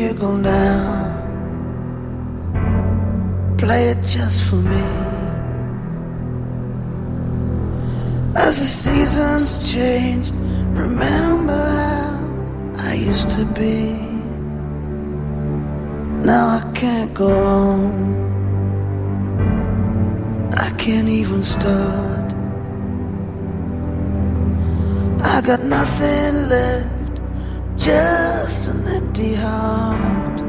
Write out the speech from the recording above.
go now. Play it just for me. As the seasons change, remember how I used to be. Now I can't go on, I can't even start. I got nothing left, just an empty heart.